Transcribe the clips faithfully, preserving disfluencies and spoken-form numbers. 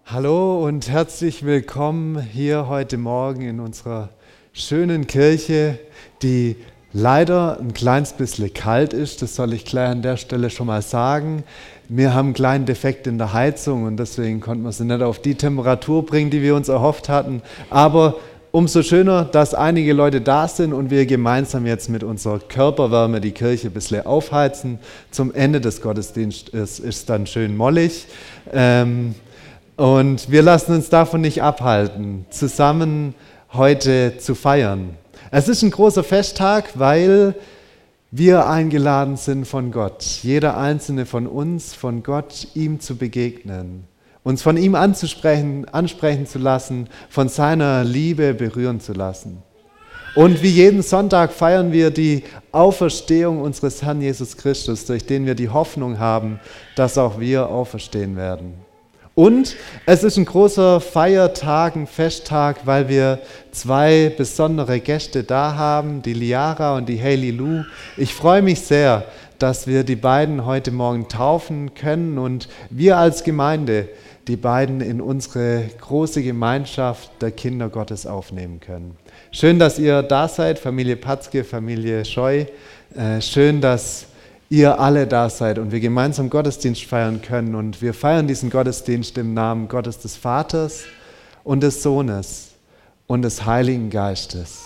Hallo und herzlich willkommen hier heute Morgen in unserer schönen Kirche, die leider ein kleines bisschen kalt ist. Das soll ich gleich an der Stelle schon mal sagen. Wir haben einen kleinen Defekt in der Heizung und deswegen konnten wir sie nicht auf die Temperatur bringen, die wir uns erhofft hatten. Aber umso schöner, dass einige Leute da sind und wir gemeinsam jetzt mit unserer Körperwärme die Kirche ein bisschen aufheizen. Zum Ende des Gottesdienstes ist es dann schön mollig. Ähm, Und wir lassen uns davon nicht abhalten, zusammen heute zu feiern. Es ist ein großer Festtag, weil wir eingeladen sind von Gott, jeder einzelne von uns, von Gott, ihm zu begegnen, uns von ihm anzusprechen, ansprechen zu lassen, von seiner Liebe berühren zu lassen. Und wie jeden Sonntag feiern wir die Auferstehung unseres Herrn Jesus Christus, durch den wir die Hoffnung haben, dass auch wir auferstehen werden. Und es ist ein großer Feiertag, ein Festtag, weil wir zwei besondere Gäste da haben, die Liara und die Hailey Lou. Ich freue mich sehr, dass wir die beiden heute Morgen taufen können und wir als Gemeinde die beiden in unsere große Gemeinschaft der Kinder Gottes aufnehmen können. Schön, dass ihr da seid, Familie Patzke, Familie Scheu. Äh, schön, dass ihr alle da seid und wir gemeinsam Gottesdienst feiern können. Und wir feiern diesen Gottesdienst im Namen Gottes des Vaters und des Sohnes und des Heiligen Geistes.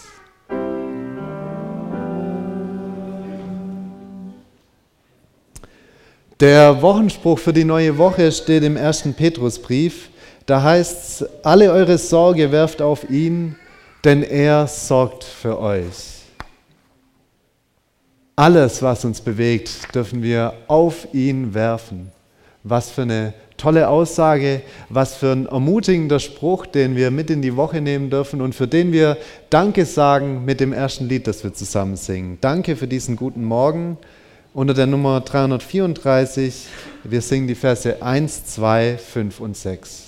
Der Wochenspruch für die neue Woche steht im ersten Petrusbrief. Da heißt es, alle eure Sorge werft auf ihn, denn er sorgt für euch. Alles, was uns bewegt, dürfen wir auf ihn werfen. Was für eine tolle Aussage, was für ein ermutigender Spruch, den wir mit in die Woche nehmen dürfen und für den wir Danke sagen mit dem ersten Lied, das wir zusammen singen. Danke für diesen guten Morgen unter der Nummer dreihundertvierunddreißig. Wir singen die Verse eins, zwei, fünf und sechs.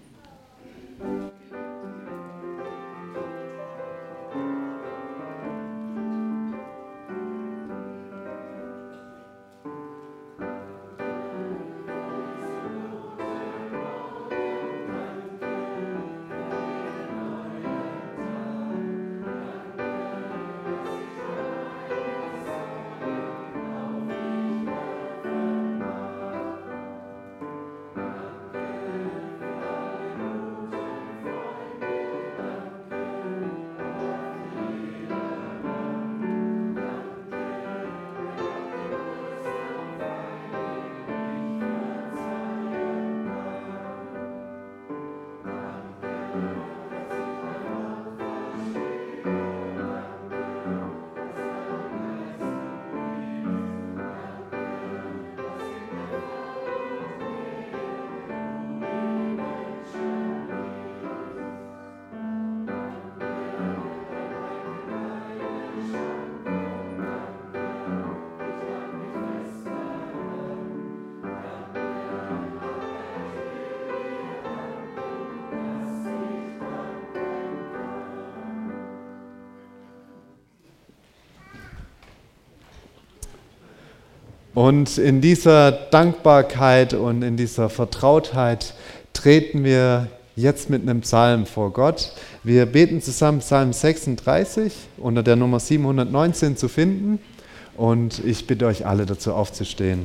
Und in dieser Dankbarkeit und in dieser Vertrautheit treten wir jetzt mit einem Psalm vor Gott. Wir beten zusammen Psalm sechsunddreißig unter der Nummer siebenhundertneunzehn zu finden und ich bitte euch alle dazu aufzustehen.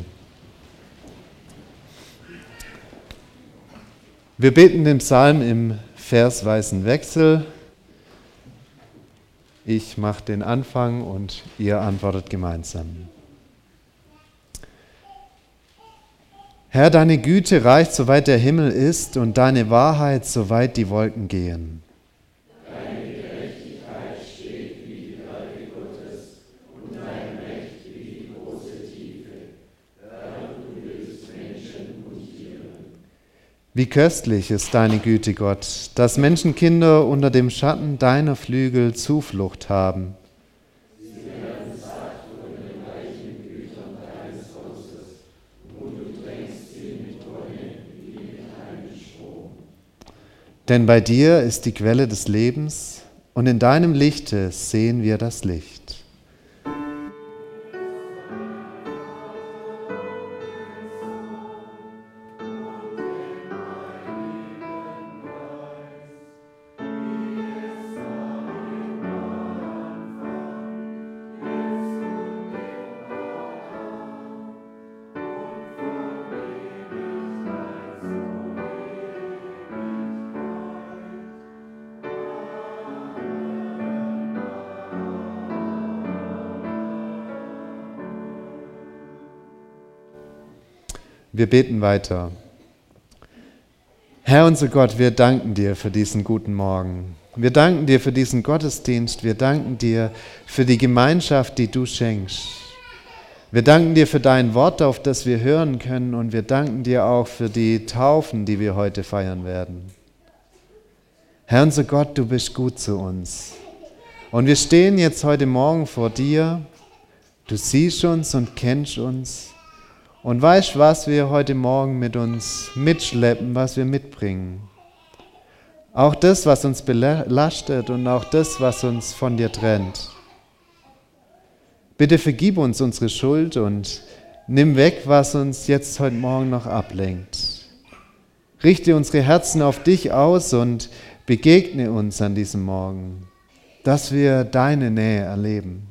Wir beten den Psalm im versweisen Wechsel. Ich mache den Anfang und ihr antwortet gemeinsam. Herr, deine Güte reicht, soweit der Himmel ist, und deine Wahrheit, soweit die Wolken gehen. Deine Gerechtigkeit steht wie die Berge Gottes und dein Recht wie die große Tiefe. Herr, du hilfst Menschen und Tieren. Wie köstlich ist deine Güte, Gott, dass Menschenkinder unter dem Schatten deiner Flügel Zuflucht haben. Denn bei dir ist die Quelle des Lebens und in deinem Lichte sehen wir das Licht. Wir beten weiter. Herr unser Gott, wir danken dir für diesen guten Morgen. Wir danken dir für diesen Gottesdienst. Wir danken dir für die Gemeinschaft, die du schenkst. Wir danken dir für dein Wort, auf das wir hören können, und wir danken dir auch für die Taufen, die wir heute feiern werden. Herr unser Gott, du bist gut zu uns. Und wir stehen jetzt heute Morgen vor dir. Du siehst uns und kennst uns und weißt, was wir heute Morgen mit uns mitschleppen, was wir mitbringen. Auch das, was uns belastet und auch das, was uns von dir trennt. Bitte vergib uns unsere Schuld und nimm weg, was uns jetzt heute Morgen noch ablenkt. Richte unsere Herzen auf dich aus und begegne uns an diesem Morgen, dass wir deine Nähe erleben.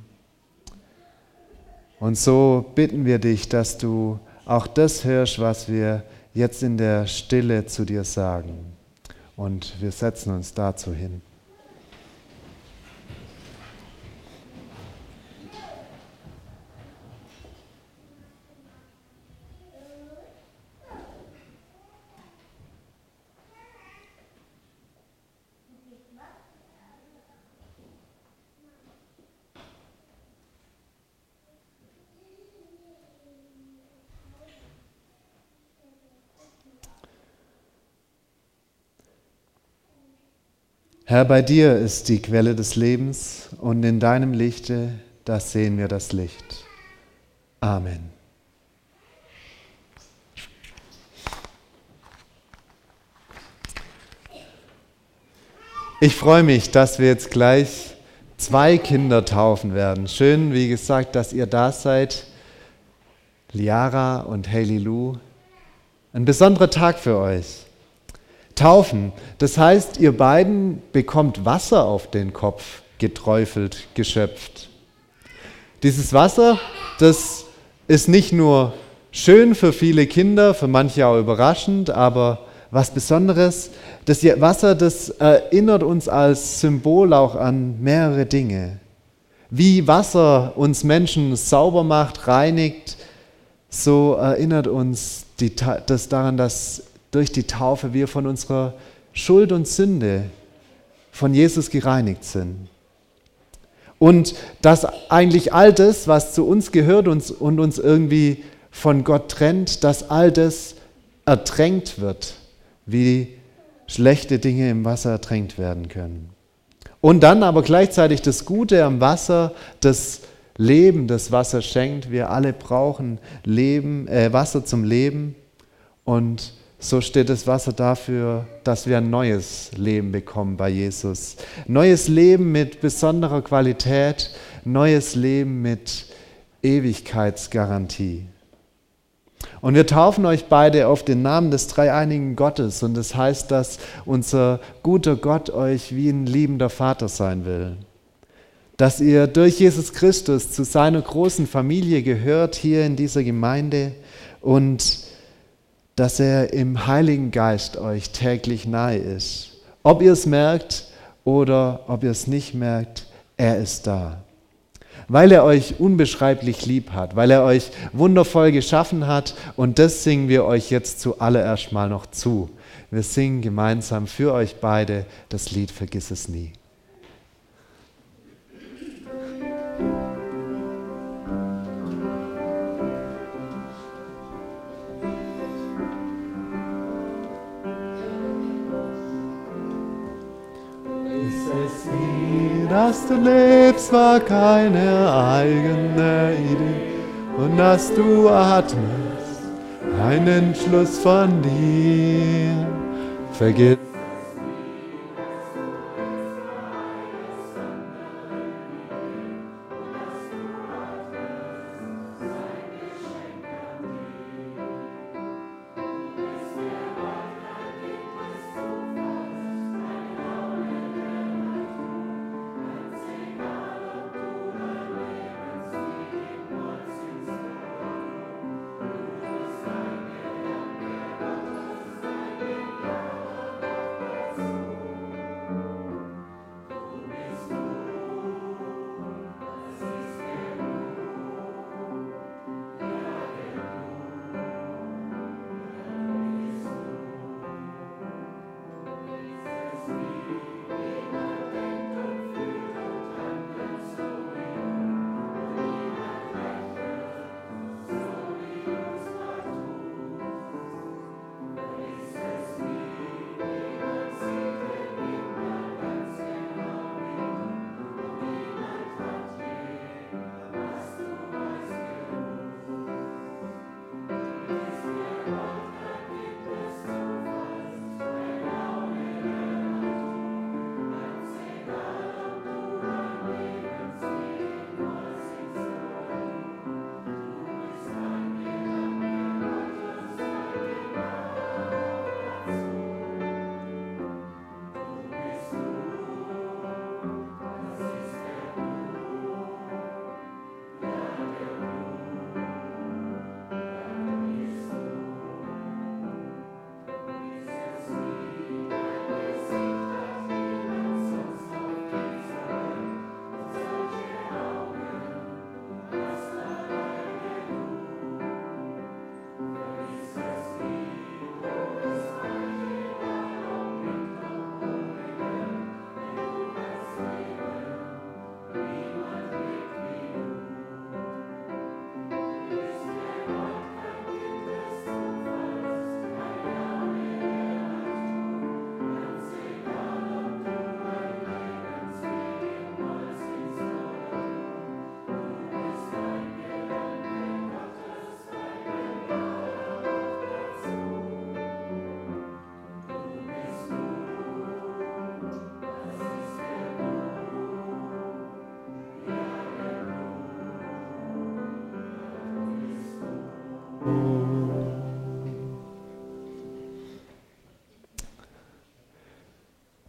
Und so bitten wir dich, dass du auch das hörst, was wir jetzt in der Stille zu dir sagen. Und wir setzen uns dazu hin. Herr, bei dir ist die Quelle des Lebens und in deinem Lichte, da sehen wir das Licht. Amen. Ich freue mich, dass wir jetzt gleich zwei Kinder taufen werden. Schön, wie gesagt, dass ihr da seid. Liara und Hailey Lou. Ein besonderer Tag für euch. Taufen, das heißt, ihr beiden bekommt Wasser auf den Kopf geträufelt, geschöpft. Dieses Wasser, das ist nicht nur schön für viele Kinder, für manche auch überraschend, aber was Besonderes, das Wasser, das erinnert uns als Symbol auch an mehrere Dinge. Wie Wasser uns Menschen sauber macht, reinigt, so erinnert uns die, das daran, dass durch die Taufe wir von unserer Schuld und Sünde von Jesus gereinigt sind. Und dass eigentlich all das, was zu uns gehört und uns irgendwie von Gott trennt, dass all das ertränkt wird, wie schlechte Dinge im Wasser ertränkt werden können. Und dann aber gleichzeitig das Gute am Wasser, das Leben, das Wasser schenkt. Wir alle brauchen Leben, äh, Wasser zum Leben, und so steht das Wasser dafür, dass wir ein neues Leben bekommen bei Jesus. Neues Leben mit besonderer Qualität, neues Leben mit Ewigkeitsgarantie. Und wir taufen euch beide auf den Namen des dreieinigen Gottes, und das heißt, dass unser guter Gott euch wie ein liebender Vater sein will. Dass ihr durch Jesus Christus zu seiner großen Familie gehört hier in dieser Gemeinde und dass er im Heiligen Geist euch täglich nahe ist. Ob ihr es merkt oder ob ihr es nicht merkt, er ist da. Weil er euch unbeschreiblich lieb hat, weil er euch wundervoll geschaffen hat, und das singen wir euch jetzt zuallererst mal noch zu. Wir singen gemeinsam für euch beide das Lied Vergiss es nie. Dass du lebst, war keine eigene Idee, und dass du atmest, ein Entschluss von dir. Vergiss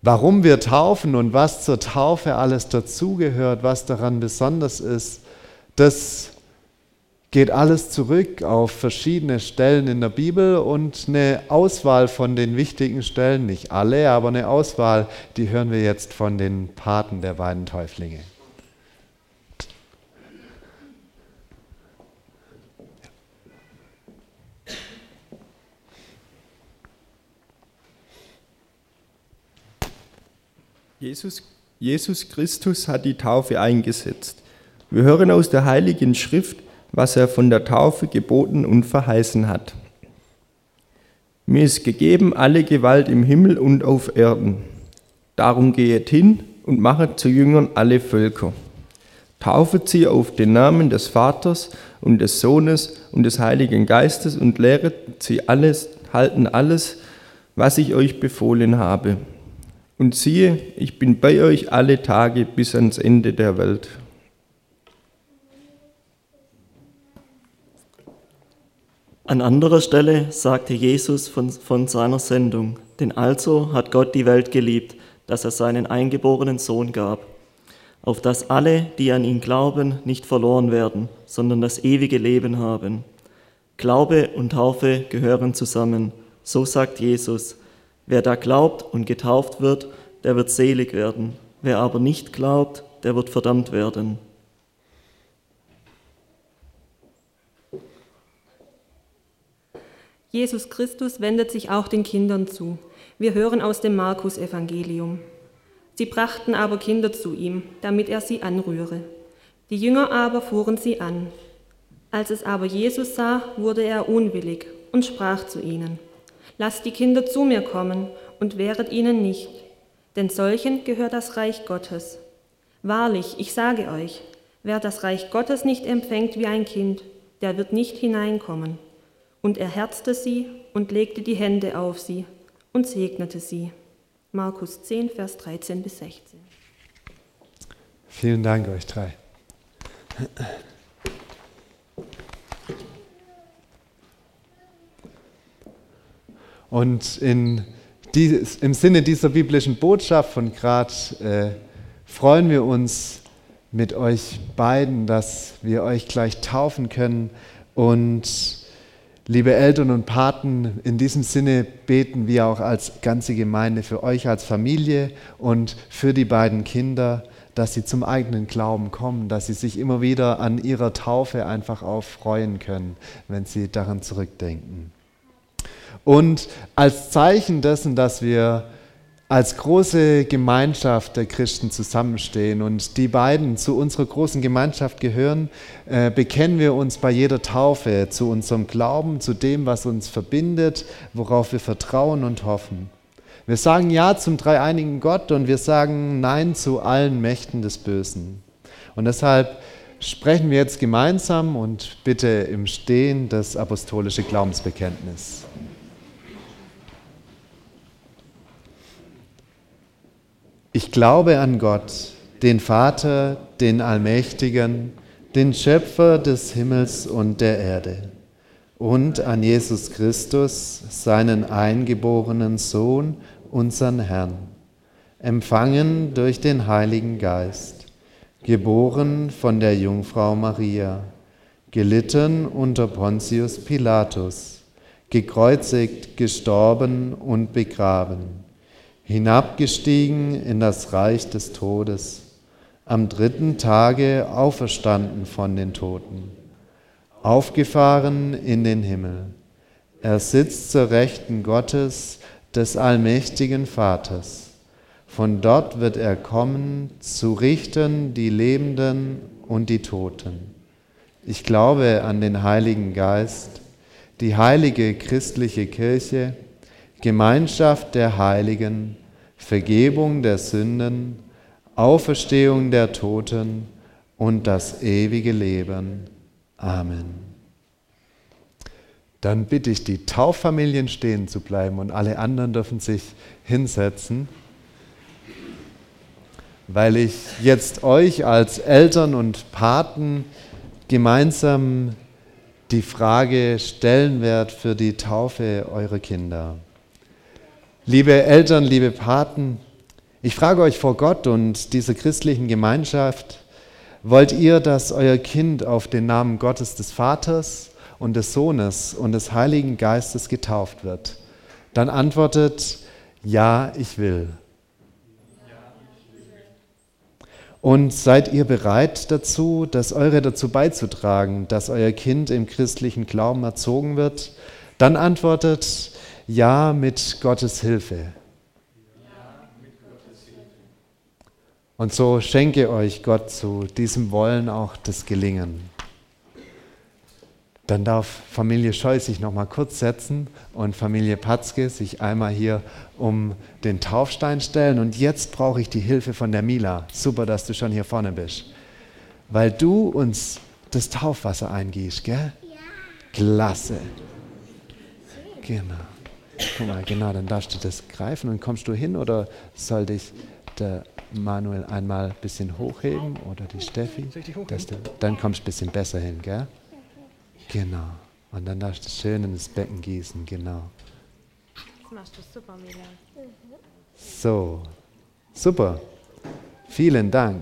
Warum wir taufen und was zur Taufe alles dazugehört, was daran besonders ist, das geht alles zurück auf verschiedene Stellen in der Bibel und eine Auswahl von den wichtigen Stellen, nicht alle, aber eine Auswahl, die hören wir jetzt von den Paten der beiden Täuflinge. Jesus, Jesus Christus hat die Taufe eingesetzt. Wir hören aus der Heiligen Schrift, was er von der Taufe geboten und verheißen hat. Mir ist gegeben alle Gewalt im Himmel und auf Erden. Darum gehet hin und machet zu Jüngern alle Völker. Taufet sie auf den Namen des Vaters und des Sohnes und des Heiligen Geistes und lehret sie alles, halten alles, was ich euch befohlen habe. Und siehe, ich bin bei euch alle Tage bis ans Ende der Welt. An anderer Stelle sagte Jesus von, von seiner Sendung, denn also hat Gott die Welt geliebt, dass er seinen eingeborenen Sohn gab, auf dass alle, die an ihn glauben, nicht verloren werden, sondern das ewige Leben haben. Glaube und Taufe gehören zusammen, so sagt Jesus. Wer da glaubt und getauft wird, der wird selig werden. Wer aber nicht glaubt, der wird verdammt werden. Jesus Christus wendet sich auch den Kindern zu. Wir hören aus dem Markus-Evangelium. Sie brachten aber Kinder zu ihm, damit er sie anrühre. Die Jünger aber fuhren sie an. Als es aber Jesus sah, wurde er unwillig und sprach zu ihnen: Lasst die Kinder zu mir kommen und wehret ihnen nicht, denn solchen gehört das Reich Gottes. Wahrlich, ich sage euch, wer das Reich Gottes nicht empfängt wie ein Kind, der wird nicht hineinkommen. Und er herzte sie und legte die Hände auf sie und segnete sie. Markus zehn, Vers dreizehn bis sechzehn. Vielen Dank euch drei. Und in dies, im Sinne dieser biblischen Botschaft von gerade äh, freuen wir uns mit euch beiden, dass wir euch gleich taufen können. Und liebe Eltern und Paten, in diesem Sinne beten wir auch als ganze Gemeinde für euch als Familie und für die beiden Kinder, dass sie zum eigenen Glauben kommen, dass sie sich immer wieder an ihrer Taufe einfach auch freuen können, wenn sie daran zurückdenken. Und als Zeichen dessen, dass wir als große Gemeinschaft der Christen zusammenstehen und die beiden zu unserer großen Gemeinschaft gehören, äh, bekennen wir uns bei jeder Taufe zu unserem Glauben, zu dem, was uns verbindet, worauf wir vertrauen und hoffen. Wir sagen Ja zum dreieinigen Gott und wir sagen Nein zu allen Mächten des Bösen. Und deshalb sprechen wir jetzt gemeinsam und bitte im Stehen das apostolische Glaubensbekenntnis. Ich glaube an Gott, den Vater, den Allmächtigen, den Schöpfer des Himmels und der Erde, und an Jesus Christus, seinen eingeborenen Sohn, unseren Herrn, empfangen durch den Heiligen Geist, geboren von der Jungfrau Maria, gelitten unter Pontius Pilatus, gekreuzigt, gestorben und begraben, hinabgestiegen in das Reich des Todes, am dritten Tage auferstanden von den Toten, aufgefahren in den Himmel. Er sitzt zur Rechten Gottes, des allmächtigen Vaters. Von dort wird er kommen, zu richten die Lebenden und die Toten. Ich glaube an den Heiligen Geist, die heilige christliche Kirche, Gemeinschaft der Heiligen, Vergebung der Sünden, Auferstehung der Toten und das ewige Leben. Amen. Dann bitte ich die Tauffamilien stehen zu bleiben und alle anderen dürfen sich hinsetzen, weil ich jetzt euch als Eltern und Paten gemeinsam die Frage stellen werde für die Taufe eurer Kinder. Liebe Eltern, liebe Paten, Ich frage euch vor Gott und dieser christlichen Gemeinschaft, wollt ihr, dass euer Kind auf den Namen Gottes des Vaters und des Sohnes und des Heiligen Geistes getauft wird? Dann antwortet, ja, ich will. Und seid ihr bereit dazu, das eure dazu beizutragen, dass euer Kind im christlichen Glauben erzogen wird? Dann antwortet, ja, mit Gottes Hilfe. Und so schenke euch Gott zu diesem Wollen auch das Gelingen. Dann darf Familie Scheu sich noch mal kurz setzen und Familie Patzke sich einmal hier um den Taufstein stellen. Und jetzt brauche ich die Hilfe von der Mila. Super, dass du schon hier vorne bist. Weil du uns das Taufwasser eingießt, gell? Ja. Klasse. Genau. Guck mal, genau, dann darfst du das greifen und kommst du hin oder soll dich der Manuel einmal ein bisschen hochheben oder die Steffi? Dass du, dann kommst du ein bisschen besser hin, gell? Genau. Und dann darfst du schön in das Becken gießen, genau. Das machst du super, Mila. So, super. Vielen Dank.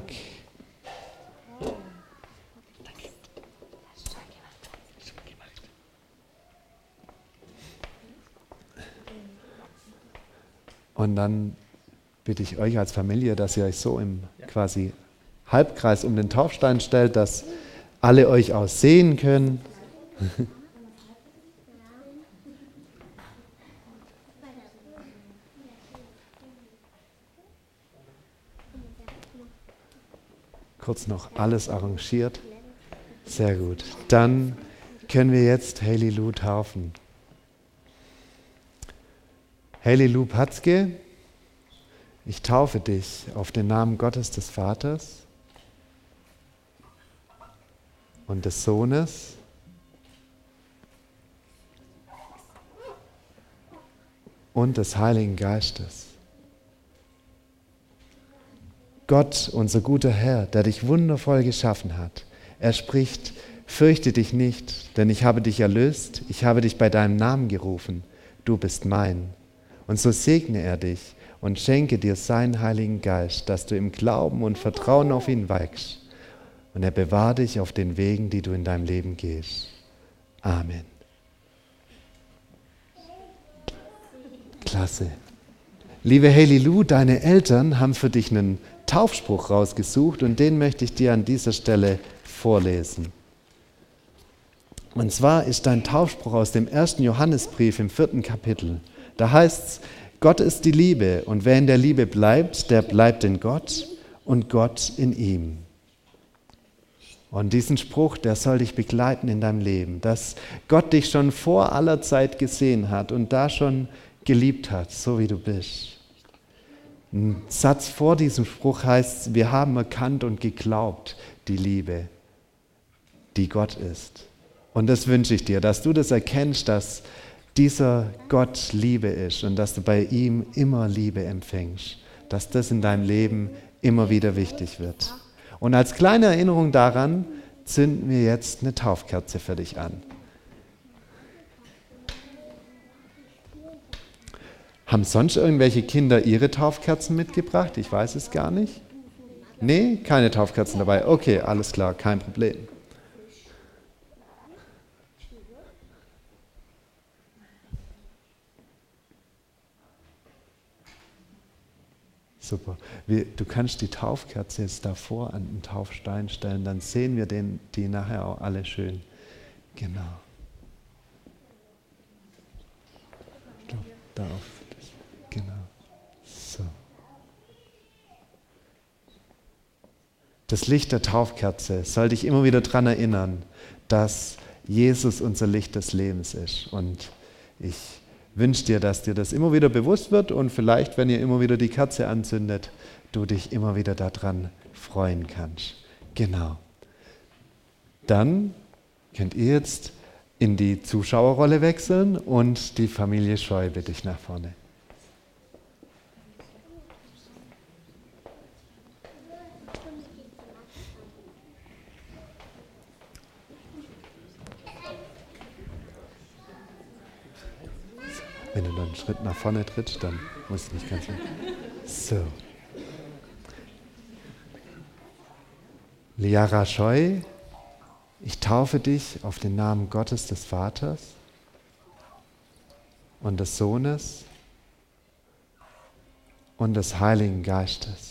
Und dann bitte ich euch als Familie, dass ihr euch so im quasi Halbkreis um den Taufstein stellt, dass alle euch auch sehen können. Kurz noch alles arrangiert. Sehr gut. Dann können wir jetzt Hailey Lou taufen. Hailey Lou Patzke, ich taufe dich auf den Namen Gottes des Vaters und des Sohnes und des Heiligen Geistes. Gott, unser guter Herr, der dich wundervoll geschaffen hat, er spricht, fürchte dich nicht, denn ich habe dich erlöst, ich habe dich bei deinem Namen gerufen, du bist mein. Und so segne er dich und schenke dir seinen Heiligen Geist, dass du im Glauben und Vertrauen auf ihn wächst. Und er bewahre dich auf den Wegen, die du in deinem Leben gehst. Amen. Klasse. Liebe Hailey Lou, deine Eltern haben für dich einen Taufspruch rausgesucht und den möchte ich dir an dieser Stelle vorlesen. Und zwar ist dein Taufspruch aus dem ersten Johannesbrief im vierten Kapitel. Da heißt es, Gott ist die Liebe und wer in der Liebe bleibt, der bleibt in Gott und Gott in ihm. Und diesen Spruch, der soll dich begleiten in deinem Leben, dass Gott dich schon vor aller Zeit gesehen hat und da schon geliebt hat, so wie du bist. Ein Satz vor diesem Spruch heißt, wir haben erkannt und geglaubt, die Liebe, die Gott ist. Und das wünsche ich dir, dass du das erkennst, dass dieser Gott Liebe ist und dass du bei ihm immer Liebe empfängst, dass das in deinem Leben immer wieder wichtig wird. Und als kleine Erinnerung daran zünden wir jetzt eine Taufkerze für dich an. Haben sonst irgendwelche Kinder ihre Taufkerzen mitgebracht? Ich weiß es gar nicht. Nee, keine Taufkerzen dabei. Okay, alles klar, kein Problem. Super. Wir, du kannst die Taufkerze jetzt davor an den Taufstein stellen, dann sehen wir den, die nachher auch alle schön. Genau. Ich glaube, darauf. Genau. So. Das Licht der Taufkerze soll dich immer wieder daran erinnern, dass Jesus unser Licht des Lebens ist. Und ich wünsche dir, dass dir das immer wieder bewusst wird und vielleicht, wenn ihr immer wieder die Kerze anzündet, du dich immer wieder daran freuen kannst. Genau. Dann könnt ihr jetzt in die Zuschauerrolle wechseln und die Familie Scheu bitte ich nach vorne. Wenn du dann einen Schritt nach vorne trittst, dann musst du nicht ganz... So, Liara Scheu, ich taufe dich auf den Namen Gottes des Vaters und des Sohnes und des Heiligen Geistes.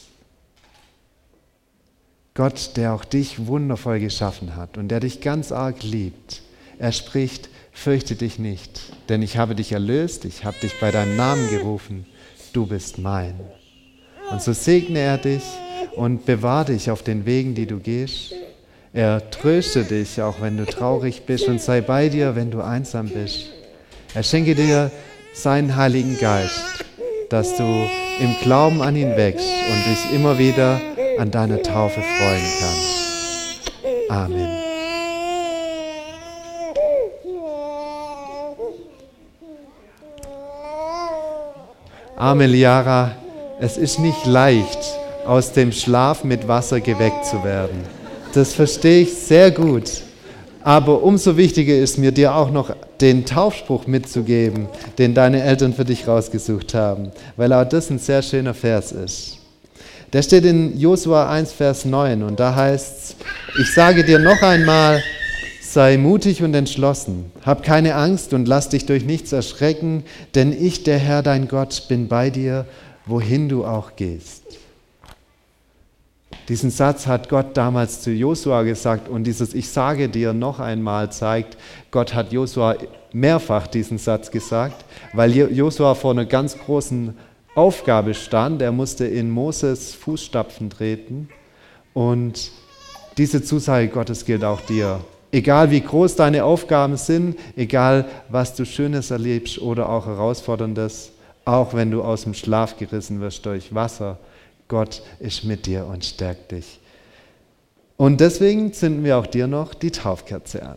Gott, der auch dich wundervoll geschaffen hat und der dich ganz arg liebt, er spricht, fürchte dich nicht, denn ich habe dich erlöst, ich habe dich bei deinem Namen gerufen, du bist mein. Und so segne er dich und bewahre dich auf den Wegen, die du gehst. Er tröste dich, auch wenn du traurig bist, und sei bei dir, wenn du einsam bist. Er schenke dir seinen Heiligen Geist, dass du im Glauben an ihn wächst und dich immer wieder an deiner Taufe freuen kannst. Amen. Arme Liara, es ist nicht leicht, aus dem Schlaf mit Wasser geweckt zu werden. Das verstehe ich sehr gut. Aber umso wichtiger ist mir, dir auch noch den Taufspruch mitzugeben, den deine Eltern für dich rausgesucht haben, weil auch das ein sehr schöner Vers ist. Der steht in Josua eins, Vers neun und da heißt es, ich sage dir noch einmal, sei mutig und entschlossen, hab keine Angst und lass dich durch nichts erschrecken, denn ich, der Herr, dein Gott, bin bei dir, wohin du auch gehst. Diesen Satz hat Gott damals zu Josua gesagt und dieses Ich sage dir noch einmal zeigt, Gott hat Josua mehrfach diesen Satz gesagt, weil Josua vor einer ganz großen Aufgabe stand. Er musste in Moses Fußstapfen treten und diese Zusage Gottes gilt auch dir. Egal wie groß deine Aufgaben sind, egal was du Schönes erlebst oder auch Herausforderndes, auch wenn du aus dem Schlaf gerissen wirst durch Wasser, Gott ist mit dir und stärkt dich. Und deswegen zünden wir auch dir noch die Taufkerze an.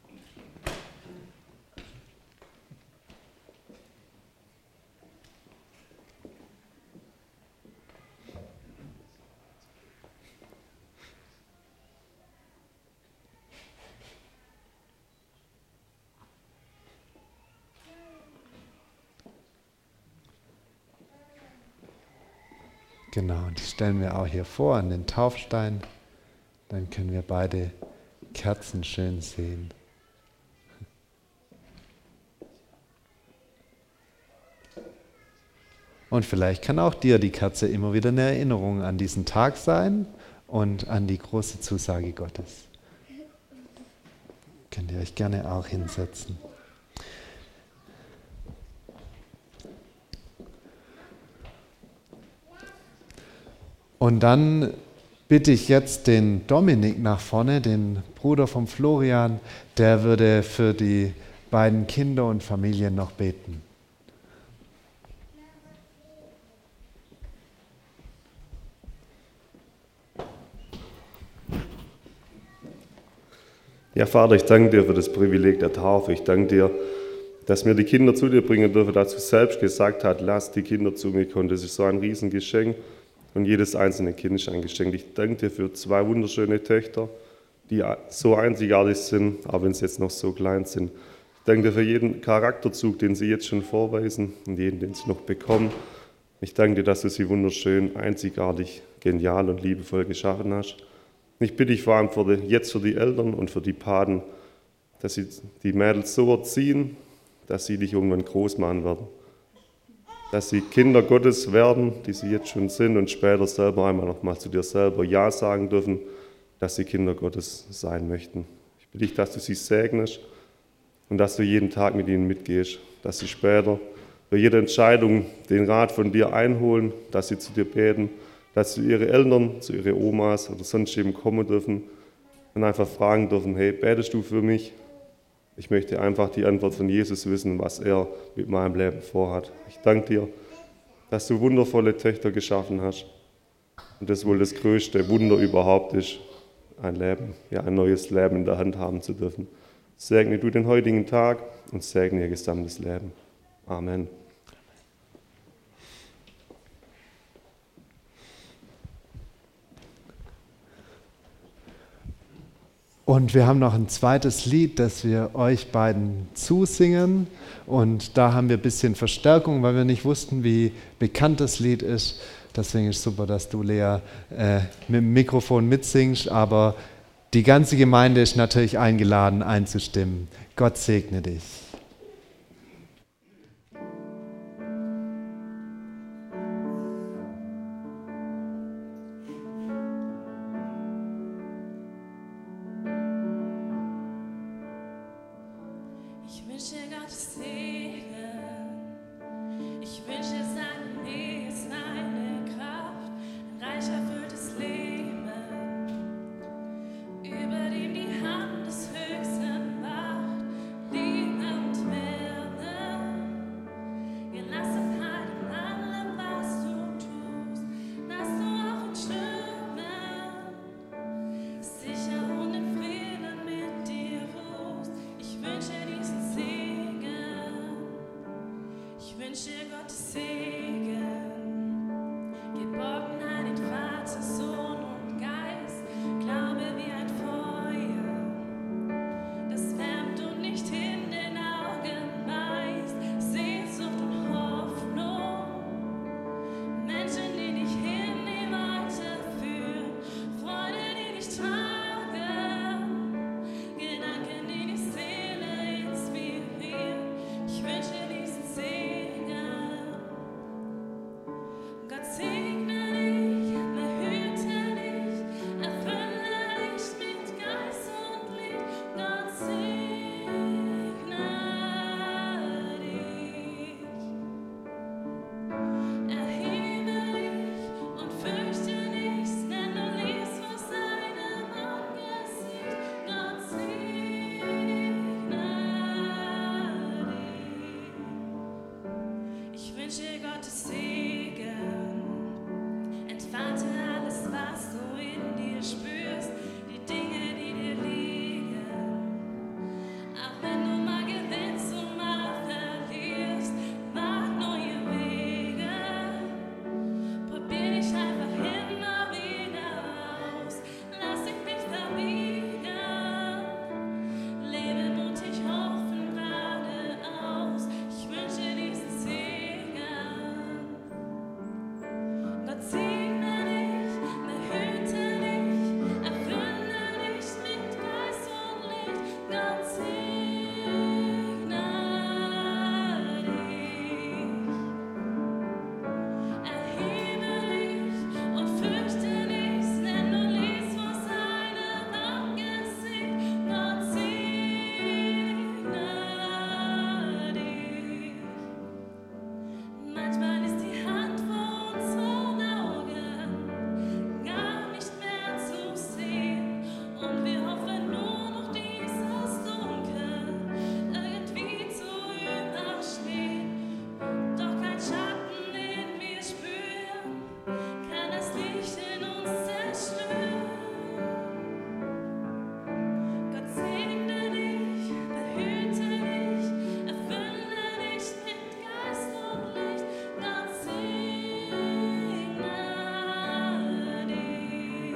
Genau, und die stellen wir auch hier vor an den Taufstein. Dann können wir beide Kerzen schön sehen. Und vielleicht kann auch dir die Kerze immer wieder eine Erinnerung an diesen Tag sein und an die große Zusage Gottes. Könnt ihr euch gerne auch hinsetzen. Und dann bitte ich jetzt den Dominik nach vorne, den Bruder vom Florian, der würde für die beiden Kinder und Familien noch beten. Ja, Vater, ich danke dir für das Privileg der Taufe. Ich danke dir, dass wir die Kinder zu dir bringen dürfen, dass du selbst gesagt hast, lass die Kinder zu mir kommen. Das ist so ein Riesengeschenk. Und jedes einzelne Kind ist ein Geschenk. Ich danke dir für zwei wunderschöne Töchter, die so einzigartig sind, auch wenn sie jetzt noch so klein sind. Ich danke dir für jeden Charakterzug, den sie jetzt schon vorweisen und jeden, den sie noch bekommen. Ich danke dir, dass du sie wunderschön, einzigartig, genial und liebevoll geschaffen hast. Ich bitte dich vor allem für die, jetzt für die Eltern und für die Paten, dass sie die Mädels so erziehen, dass sie dich irgendwann groß machen werden. Dass sie Kinder Gottes werden, die sie jetzt schon sind und später selber einmal nochmal zu dir selber Ja sagen dürfen, dass sie Kinder Gottes sein möchten. Ich bitte dich, dass du sie segnest und dass du jeden Tag mit ihnen mitgehst, dass sie später für jede Entscheidung den Rat von dir einholen, dass sie zu dir beten, dass sie ihre Eltern, zu ihren Omas oder sonst eben kommen dürfen und einfach fragen dürfen, hey, betest du für mich? Ich möchte einfach die Antwort von Jesus wissen, was er mit meinem Leben vorhat. Ich danke dir, dass du wundervolle Töchter geschaffen hast und das wohl das größte Wunder überhaupt ist, ein Leben, ja ein neues Leben in der Hand haben zu dürfen. Segne du den heutigen Tag und segne ihr gesamtes Leben. Amen. Und wir haben noch ein zweites Lied, das wir euch beiden zusingen. Und da haben wir ein bisschen Verstärkung, weil wir nicht wussten, wie bekannt das Lied ist. Deswegen ist es super, dass du, Lea, äh, mit dem Mikrofon mitsingst, aber die ganze Gemeinde ist natürlich eingeladen, einzustimmen. Gott segne dich. Ich wünsche Gottes Segen, ich wünsche seine Nähe, seine Kraft, ein reich erfülltes Leben, über dem die Hand des Höchsten wacht, Liebe und Wärme, Gelassenheit in allem, was du tust, dass du auch in Stürmen sicher und in Frieden mit dir ruhst. Ich wünsche diesen Segen, ich wünsche Gottes Segen, Geborgenheit in Vater, Sohn und Geist, Glaube wie ein Feuer, das wärmt und nicht in den Augen beißt, Sehnsucht und Hoffnung, Menschen, die dich in die Weite führen, Freude, die dich tragen, Gedanken, die die Seele inspirieren. Ich wünsche diesen Segen. Gott segne dich, behüte dich, erfülle dich mit Geist und Licht. Gott segne dich. Erhebe dich und fürchte nichts, denn du liebst vor seinem Angesicht. Gott segne dich. Ich wünsche Gottes Segen, entfalte alles, was du in dir spürst, die Dinge, die dir liegen. Auch wenn du mal gewinnst und mal verlierst, wag neue Wege. Probier dich einfach immer wieder aus, lass dich nicht verbiegen. Lebe mutig, offen, geradeaus. Ich wünsche diesen Segen. Gott segne dich, behüte dich, erfülle dich mit Geist und Licht. Gott segne dich. Erhebe dich und fürchte nichts, denn du liebst vor seinem Angesicht. Gott segne dich. Manchmal ist die Hand vor unseren Augen gar nicht mehr zu sehen und wir hoffen nur noch dieses Dunkel irgendwie zu überstehen. Doch kein Schatten, den wir spüren, kann das Licht in uns zerstören. Gott segne dich, behüte dich, erfülle dich mit Geist und Licht. Gott segne dich.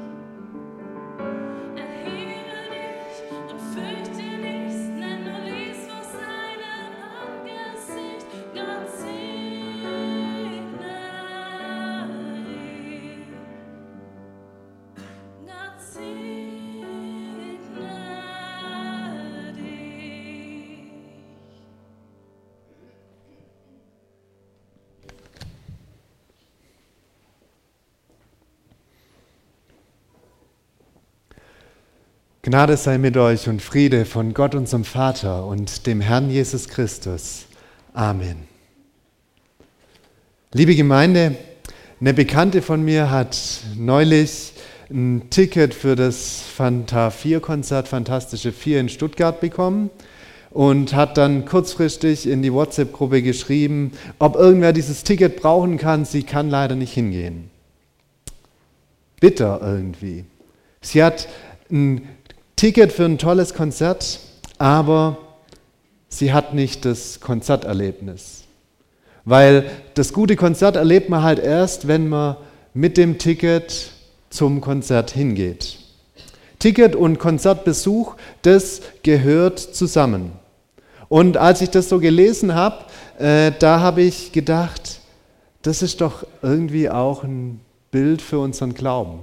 Erhebe dich und fürchte nichts, denn du liebst vor seinem Angesicht. Gott segne dich. Gott segne dich. Gnade sei mit euch und Friede von Gott, unserem Vater und dem Herrn Jesus Christus. Amen. Liebe Gemeinde, eine Bekannte von mir hat neulich ein Ticket für das Fanta vier Konzert, Fantastische Vier in Stuttgart bekommen und hat dann kurzfristig in die WhatsApp-Gruppe geschrieben, ob irgendwer dieses Ticket brauchen kann. Sie kann leider nicht hingehen. Bitter irgendwie. Sie hat ein Ticket für ein tolles Konzert, aber sie hat nicht das Konzerterlebnis. Weil das gute Konzert erlebt man halt erst, wenn man mit dem Ticket zum Konzert hingeht. Ticket und Konzertbesuch, das gehört zusammen. Und als ich das so gelesen habe, äh, da habe ich gedacht, das ist doch irgendwie auch ein Bild für unseren Glauben.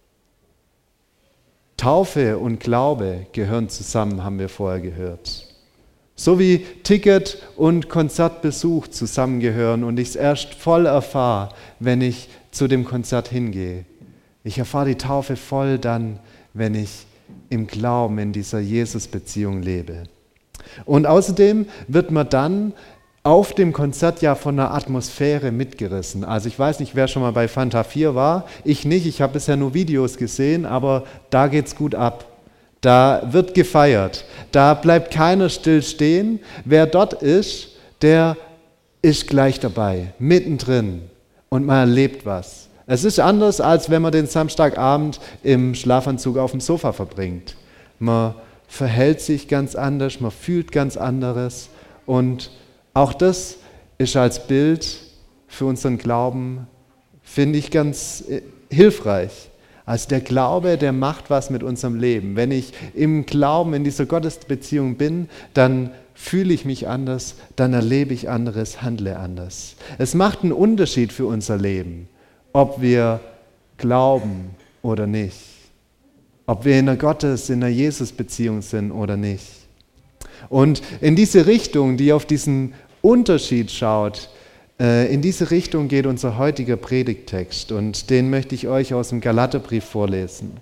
Taufe und Glaube gehören zusammen, haben wir vorher gehört. So wie Ticket und Konzertbesuch zusammengehören und ich es erst voll erfahre, wenn ich zu dem Konzert hingehe. Ich erfahre die Taufe voll dann, wenn ich im Glauben in dieser Jesus-Beziehung lebe. Und außerdem wird man dann auf dem Konzert ja von der Atmosphäre mitgerissen. Also ich weiß nicht, wer schon mal bei Fanta vier war. Ich nicht, ich habe bisher nur Videos gesehen, aber da geht's gut ab. Da wird gefeiert. Da bleibt keiner still stehen. Wer dort ist, der ist gleich dabei, mittendrin. Und man erlebt was. Es ist anders, als wenn man den Samstagabend im Schlafanzug auf dem Sofa verbringt. Man verhält sich ganz anders, man fühlt ganz anderes. Und auch das ist als Bild für unseren Glauben, finde ich, ganz hilfreich. Also der Glaube, der macht was mit unserem Leben. Wenn ich im Glauben, in dieser Gottesbeziehung bin, dann fühle ich mich anders, dann erlebe ich anderes, handle anders. Es macht einen Unterschied für unser Leben, ob wir glauben oder nicht. Ob wir in einer Gottes-, in einer Jesus-Beziehung sind oder nicht. Und in diese Richtung, die auf diesen Unterschied schaut, in diese Richtung geht unser heutiger Predigttext und den möchte ich euch aus dem Galaterbrief vorlesen.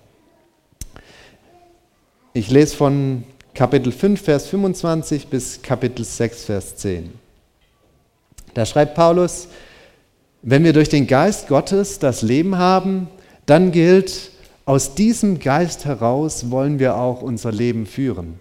Ich lese von Kapitel fünf, Vers fünfundzwanzig bis Kapitel sechs, Vers zehn. Da schreibt Paulus: Wenn wir durch den Geist Gottes das Leben haben, dann gilt, aus diesem Geist heraus wollen wir auch unser Leben führen.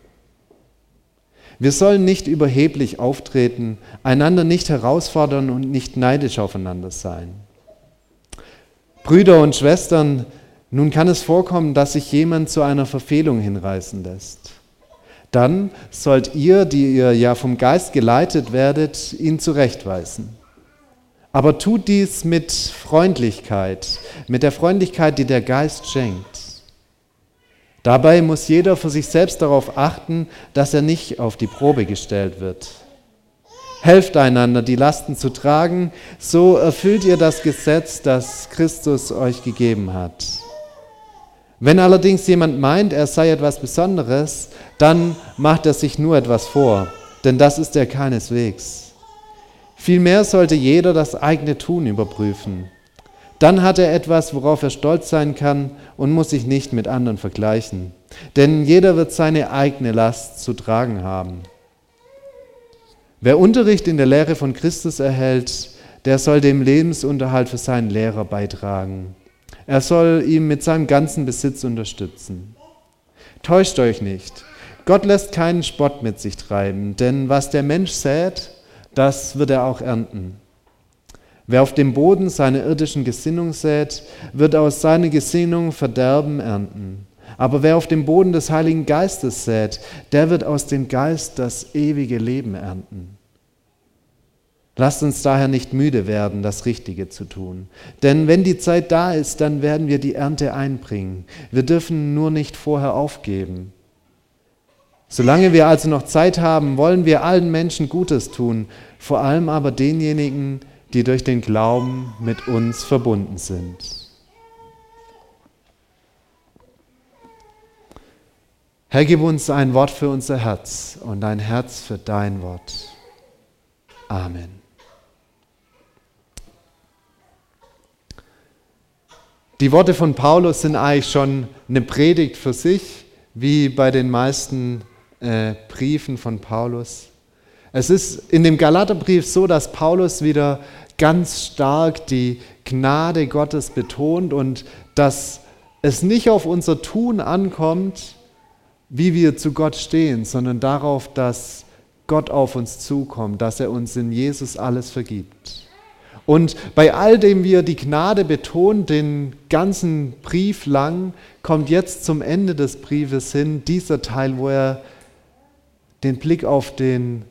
Wir sollen nicht überheblich auftreten, einander nicht herausfordern und nicht neidisch aufeinander sein. Brüder und Schwestern, nun kann es vorkommen, dass sich jemand zu einer Verfehlung hinreißen lässt. Dann sollt ihr, die ihr ja vom Geist geleitet werdet, ihn zurechtweisen. Aber tut dies mit Freundlichkeit, mit der Freundlichkeit, die der Geist schenkt. Dabei muss jeder für sich selbst darauf achten, dass er nicht auf die Probe gestellt wird. Helft einander, die Lasten zu tragen, so erfüllt ihr das Gesetz, das Christus euch gegeben hat. Wenn allerdings jemand meint, er sei etwas Besonderes, dann macht er sich nur etwas vor, denn das ist er keineswegs. Vielmehr sollte jeder das eigene Tun überprüfen. Dann hat er etwas, worauf er stolz sein kann und muss sich nicht mit anderen vergleichen. Denn jeder wird seine eigene Last zu tragen haben. Wer Unterricht in der Lehre von Christus erhält, der soll dem Lebensunterhalt für seinen Lehrer beitragen. Er soll ihm mit seinem ganzen Besitz unterstützen. Täuscht euch nicht, Gott lässt keinen Spott mit sich treiben, denn was der Mensch sät, das wird er auch ernten. Wer auf dem Boden seiner irdischen Gesinnung sät, wird aus seiner Gesinnung Verderben ernten. Aber wer auf dem Boden des Heiligen Geistes sät, der wird aus dem Geist das ewige Leben ernten. Lasst uns daher nicht müde werden, das Richtige zu tun. Denn wenn die Zeit da ist, dann werden wir die Ernte einbringen. Wir dürfen nur nicht vorher aufgeben. Solange wir also noch Zeit haben, wollen wir allen Menschen Gutes tun, vor allem aber denjenigen, die durch den Glauben mit uns verbunden sind. Herr, gib uns ein Wort für unser Herz und ein Herz für dein Wort. Amen. Die Worte von Paulus sind eigentlich schon eine Predigt für sich, wie bei den meisten äh, Briefen von Paulus. Es ist in dem Galaterbrief so, dass Paulus wieder ganz stark die Gnade Gottes betont und dass es nicht auf unser Tun ankommt, wie wir zu Gott stehen, sondern darauf, dass Gott auf uns zukommt, dass er uns in Jesus alles vergibt. Und bei all dem, wie er die Gnade betont, den ganzen Brief lang, kommt jetzt zum Ende des Briefes hin dieser Teil, wo er den Blick auf den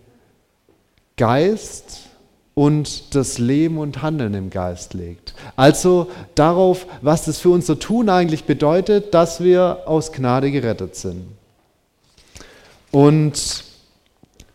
Geist und das Leben und Handeln im Geist legt. Also darauf, was das für unser Tun eigentlich bedeutet, dass wir aus Gnade gerettet sind. Und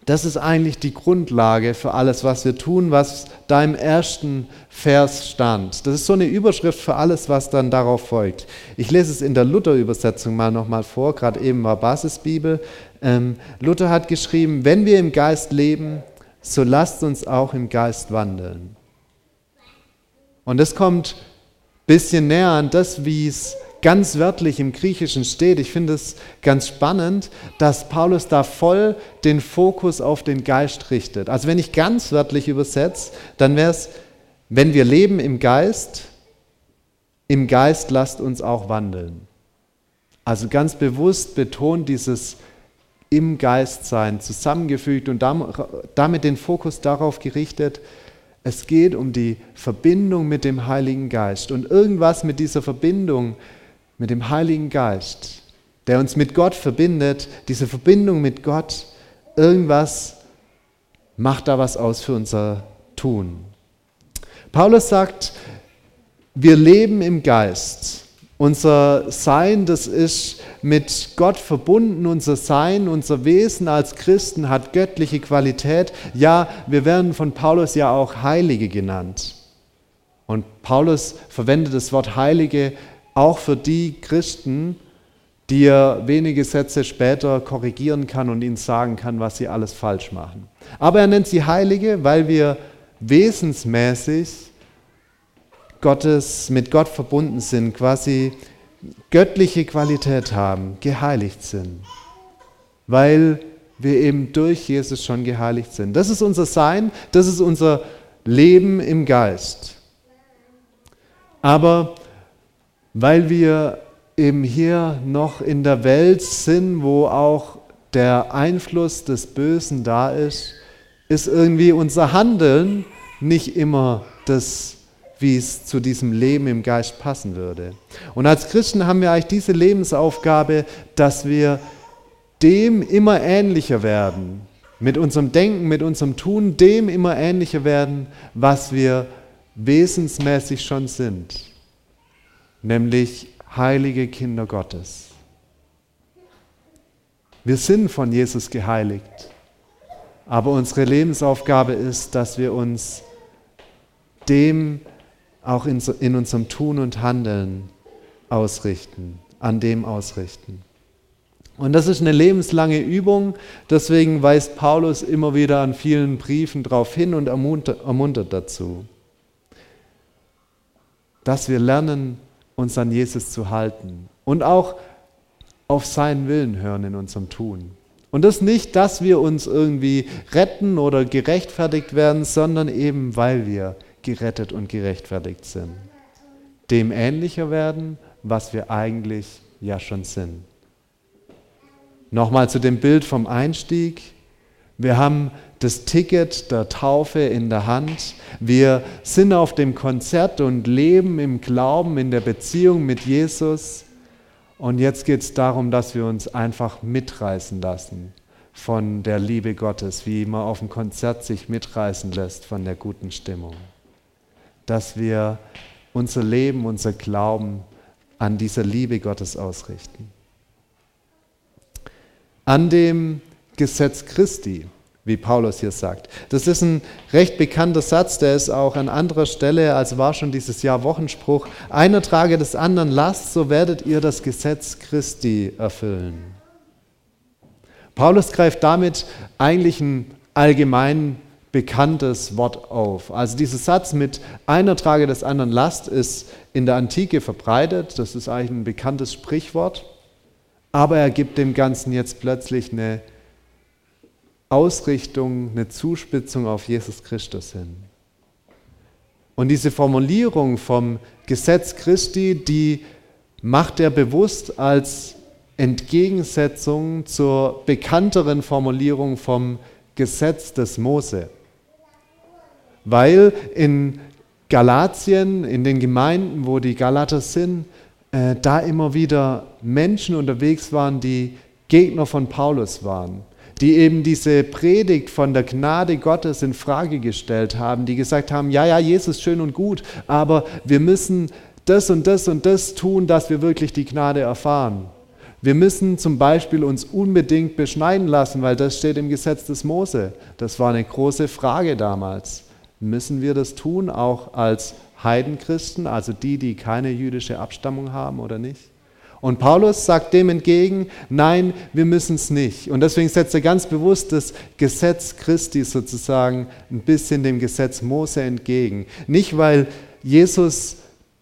Das ist eigentlich die Grundlage für alles, was wir tun, was da im ersten Vers stand. Das ist so eine Überschrift für alles, was dann darauf folgt. Ich lese es in der Luther-Übersetzung mal nochmal vor, gerade eben war Basisbibel. Ähm, Luther hat geschrieben, wenn wir im Geist leben, so lasst uns auch im Geist wandeln. Und das kommt ein bisschen näher an das, wie es ganz wörtlich im Griechischen steht. Ich finde es ganz spannend, dass Paulus da voll den Fokus auf den Geist richtet. Also wenn ich ganz wörtlich übersetze, dann wäre es, wenn wir leben im Geist, im Geist lasst uns auch wandeln. Also ganz bewusst betont dieses im Geist sein, zusammengefügt und damit den Fokus darauf gerichtet, es geht um die Verbindung mit dem Heiligen Geist. Und irgendwas mit dieser Verbindung mit dem Heiligen Geist, der uns mit Gott verbindet, diese Verbindung mit Gott, irgendwas macht da was aus für unser Tun. Paulus sagt, wir leben im Geist. Unser Sein, das ist mit Gott verbunden, unser Sein, unser Wesen als Christen hat göttliche Qualität. Ja, wir werden von Paulus ja auch Heilige genannt. Und Paulus verwendet das Wort Heilige auch für die Christen, die er wenige Sätze später korrigieren kann und ihnen sagen kann, was sie alles falsch machen. Aber er nennt sie Heilige, weil wir wesensmäßig Gottes, mit Gott verbunden sind, quasi göttliche Qualität haben, geheiligt sind, weil wir eben durch Jesus schon geheiligt sind. Das ist unser Sein, das ist unser Leben im Geist. Aber weil wir eben hier noch in der Welt sind, wo auch der Einfluss des Bösen da ist, ist irgendwie unser Handeln nicht immer das, wie es zu diesem Leben im Geist passen würde. Und als Christen haben wir eigentlich diese Lebensaufgabe, dass wir dem immer ähnlicher werden, mit unserem Denken, mit unserem Tun, dem immer ähnlicher werden, was wir wesensmäßig schon sind. Nämlich heilige Kinder Gottes. Wir sind von Jesus geheiligt, aber unsere Lebensaufgabe ist, dass wir uns dem auch in, in unserem Tun und Handeln ausrichten, an dem ausrichten. Und das ist eine lebenslange Übung, deswegen weist Paulus immer wieder an vielen Briefen darauf hin und ermuntert, ermuntert dazu, dass wir lernen, uns an Jesus zu halten und auch auf seinen Willen hören in unserem Tun. Und das nicht, dass wir uns irgendwie retten oder gerechtfertigt werden, sondern eben, weil wir gerettet und gerechtfertigt sind. Dem ähnlicher werden, was wir eigentlich ja schon sind. Nochmal zu dem Bild vom Einstieg. Wir haben das Ticket der Taufe in der Hand. Wir sind auf dem Konzert und leben im Glauben, in der Beziehung mit Jesus. Und jetzt geht es darum, dass wir uns einfach mitreißen lassen von der Liebe Gottes, wie man auf dem Konzert sich mitreißen lässt von der guten Stimmung. Dass wir unser Leben, unser Glauben an dieser Liebe Gottes ausrichten. An dem Gesetz Christi, wie Paulus hier sagt. Das ist ein recht bekannter Satz, der ist auch an anderer Stelle, also war schon dieses Jahr Wochenspruch, einer trage des anderen Last, so werdet ihr das Gesetz Christi erfüllen. Paulus greift damit eigentlich ein allgemein bekanntes Wort auf. Also dieser Satz mit einer trage des anderen Last ist in der Antike verbreitet, das ist eigentlich ein bekanntes Sprichwort, aber er gibt dem Ganzen jetzt plötzlich eine Ausrichtung, eine Zuspitzung auf Jesus Christus hin. Und diese Formulierung vom Gesetz Christi, die macht er bewusst als Entgegensetzung zur bekannteren Formulierung vom Gesetz des Mose. Weil in Galatien, in den Gemeinden, wo die Galater sind, äh, da immer wieder Menschen unterwegs waren, die Gegner von Paulus waren, die eben diese Predigt von der Gnade Gottes in Frage gestellt haben, die gesagt haben, ja, ja, Jesus schön und gut, aber wir müssen das und das und das tun, dass wir wirklich die Gnade erfahren. Wir müssen zum Beispiel uns unbedingt beschneiden lassen, weil das steht im Gesetz des Mose. Das war eine große Frage damals. Müssen wir das tun, auch als Heidenchristen, also die, die keine jüdische Abstammung haben oder nicht? Und Paulus sagt dem entgegen, nein, wir müssen es nicht. Und deswegen setzt er ganz bewusst das Gesetz Christi sozusagen ein bisschen dem Gesetz Mose entgegen. Nicht, weil Jesus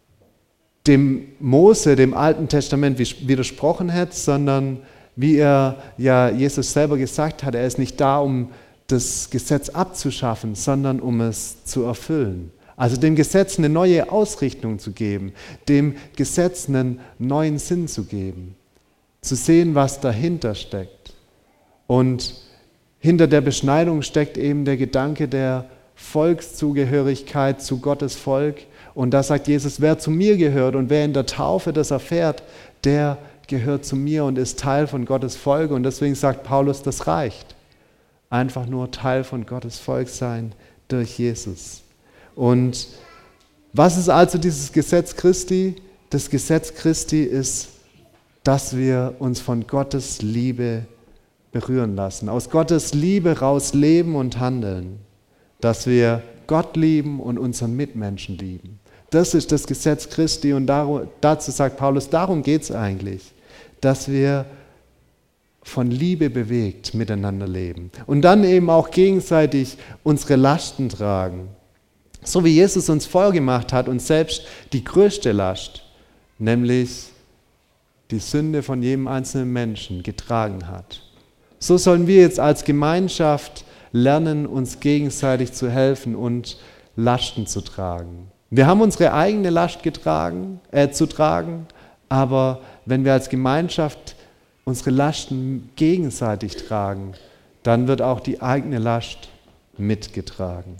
dem Mose, dem Alten Testament widersprochen hätte, sondern wie er ja Jesus selber gesagt hat, er ist nicht da, um das Gesetz abzuschaffen, sondern um es zu erfüllen. Also dem Gesetz eine neue Ausrichtung zu geben, dem Gesetz einen neuen Sinn zu geben, zu sehen, was dahinter steckt. Und hinter der Beschneidung steckt eben der Gedanke der Volkszugehörigkeit zu Gottes Volk. Und da sagt Jesus, wer zu mir gehört und wer in der Taufe das erfährt, der gehört zu mir und ist Teil von Gottes Volk. Und deswegen sagt Paulus, das reicht. Einfach nur Teil von Gottes Volk sein durch Jesus. Und was ist also dieses Gesetz Christi? Das Gesetz Christi ist, dass wir uns von Gottes Liebe berühren lassen, aus Gottes Liebe raus leben und handeln, dass wir Gott lieben und unseren Mitmenschen lieben. Das ist das Gesetz Christi und dazu sagt Paulus, darum geht es eigentlich, dass wir von Liebe bewegt miteinander leben und dann eben auch gegenseitig unsere Lasten tragen. So wie Jesus uns vorgemacht hat und selbst die größte Last, nämlich die Sünde von jedem einzelnen Menschen getragen hat. So sollen wir jetzt als Gemeinschaft lernen, uns gegenseitig zu helfen und Lasten zu tragen. Wir haben unsere eigene Last getragen, äh, zu tragen, aber wenn wir als Gemeinschaft unsere Lasten gegenseitig tragen, dann wird auch die eigene Last mitgetragen.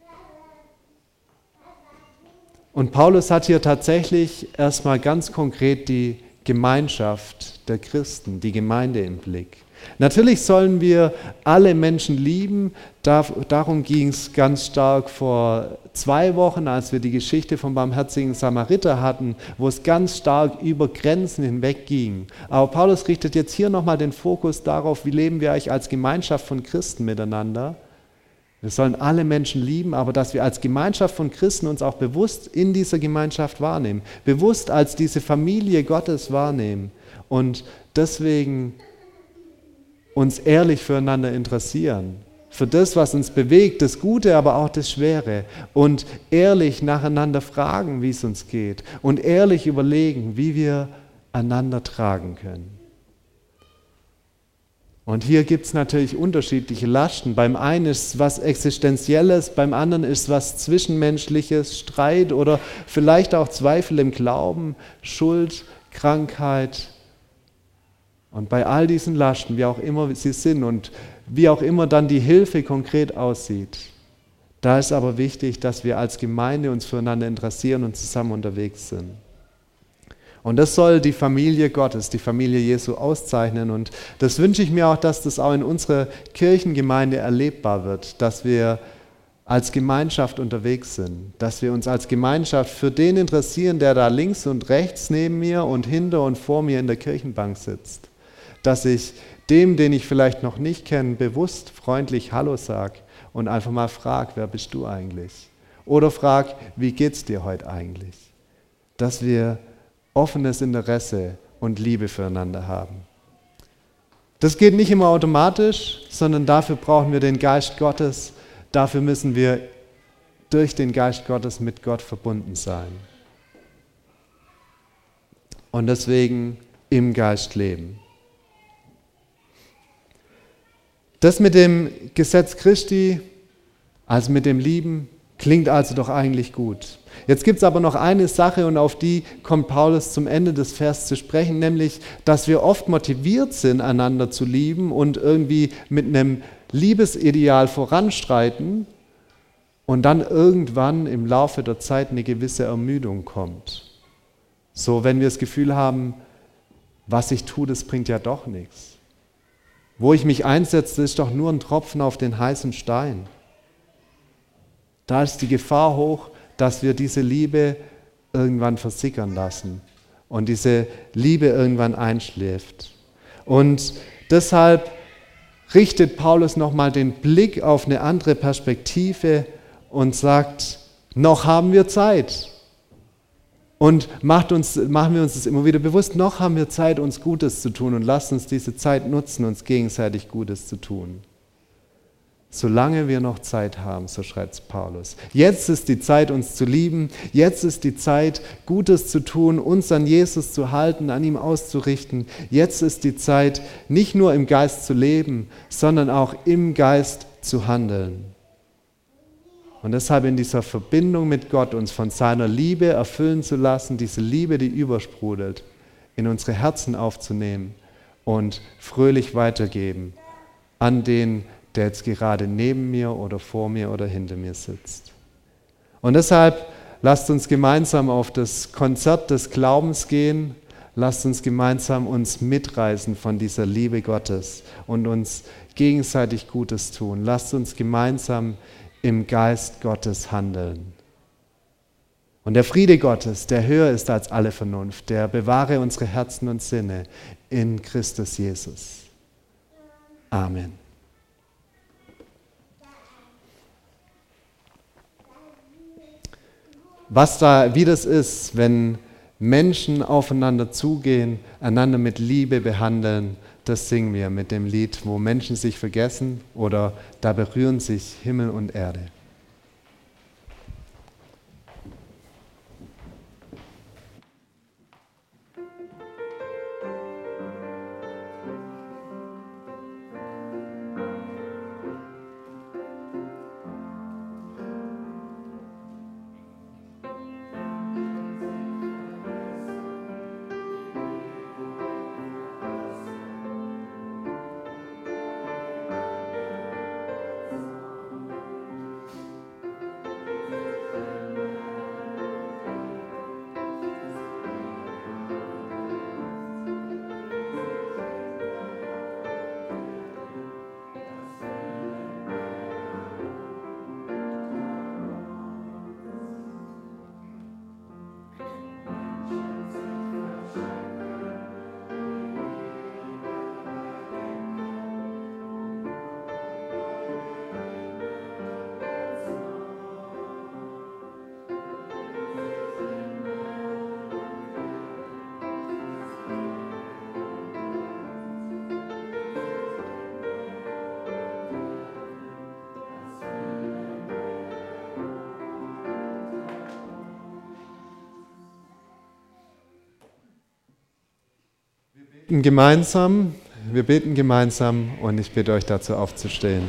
Und Paulus hat hier tatsächlich erstmal ganz konkret die Gemeinschaft der Christen, die Gemeinde im Blick. Natürlich sollen wir alle Menschen lieben, darum ging es ganz stark vor zwei Wochen, als wir die Geschichte vom barmherzigen Samariter hatten, wo es ganz stark über Grenzen hinweg ging. Aber Paulus richtet jetzt hier nochmal den Fokus darauf, wie leben wir eigentlich als Gemeinschaft von Christen miteinander. Wir sollen alle Menschen lieben, aber dass wir als Gemeinschaft von Christen uns auch bewusst in dieser Gemeinschaft wahrnehmen, bewusst als diese Familie Gottes wahrnehmen und deswegen uns ehrlich füreinander interessieren, für das, was uns bewegt, das Gute, aber auch das Schwere und ehrlich nacheinander fragen, wie es uns geht und ehrlich überlegen, wie wir einander tragen können. Und hier gibt es natürlich unterschiedliche Lasten. Beim einen ist es was Existenzielles, beim anderen ist es was Zwischenmenschliches, Streit oder vielleicht auch Zweifel im Glauben, Schuld, Krankheit. Und bei all diesen Lasten, wie auch immer sie sind und wie auch immer dann die Hilfe konkret aussieht, da ist aber wichtig, dass wir als Gemeinde uns füreinander interessieren und zusammen unterwegs sind. Und das soll die Familie Gottes, die Familie Jesu auszeichnen. Und das wünsche ich mir auch, dass das auch in unserer Kirchengemeinde erlebbar wird, dass wir als Gemeinschaft unterwegs sind, dass wir uns als Gemeinschaft für den interessieren, der da links und rechts neben mir und hinter und vor mir in der Kirchenbank sitzt. Dass ich dem, den ich vielleicht noch nicht kenne, bewusst freundlich Hallo sage und einfach mal frage, wer bist du eigentlich? Oder frage, wie geht's dir heute eigentlich? Dass wir offenes Interesse und Liebe füreinander haben. Das geht nicht immer automatisch, sondern dafür brauchen wir den Geist Gottes. Dafür müssen wir durch den Geist Gottes mit Gott verbunden sein. Und deswegen im Geist leben. Das mit dem Gesetz Christi, also mit dem Lieben, klingt also doch eigentlich gut. Jetzt gibt es aber noch eine Sache und auf die kommt Paulus zum Ende des Vers zu sprechen, nämlich, dass wir oft motiviert sind, einander zu lieben und irgendwie mit einem Liebesideal voranschreiten und dann irgendwann im Laufe der Zeit eine gewisse Ermüdung kommt. So, wenn wir das Gefühl haben, was ich tue, das bringt ja doch nichts. Wo ich mich einsetze, ist doch nur ein Tropfen auf den heißen Stein. Da ist die Gefahr hoch, dass wir diese Liebe irgendwann versickern lassen und diese Liebe irgendwann einschläft. Und deshalb richtet Paulus nochmal den Blick auf eine andere Perspektive und sagt, noch haben wir Zeit. Und macht uns, machen wir uns das immer wieder bewusst, noch haben wir Zeit, uns Gutes zu tun und lasst uns diese Zeit nutzen, uns gegenseitig Gutes zu tun. Solange wir noch Zeit haben, so schreibt Paulus. Jetzt ist die Zeit, uns zu lieben. Jetzt ist die Zeit, Gutes zu tun, uns an Jesus zu halten, an ihm auszurichten. Jetzt ist die Zeit, nicht nur im Geist zu leben, sondern auch im Geist zu handeln. Und deshalb in dieser Verbindung mit Gott uns von seiner Liebe erfüllen zu lassen, diese Liebe, die übersprudelt, in unsere Herzen aufzunehmen und fröhlich weitergeben an den, der jetzt gerade neben mir oder vor mir oder hinter mir sitzt. Und deshalb lasst uns gemeinsam auf das Konzert des Glaubens gehen, lasst uns gemeinsam uns mitreißen von dieser Liebe Gottes und uns gegenseitig Gutes tun. Lasst uns gemeinsam im Geist Gottes handeln. Und der Friede Gottes, der höher ist als alle Vernunft, der bewahre unsere Herzen und Sinne in Christus Jesus. Amen. Was da, wie das ist, wenn Menschen aufeinander zugehen, einander mit Liebe behandeln, das singen wir mit dem Lied, wo Menschen sich vergessen oder da berühren sich Himmel und Erde. Gemeinsam, wir beten gemeinsam und ich bitte euch dazu aufzustehen.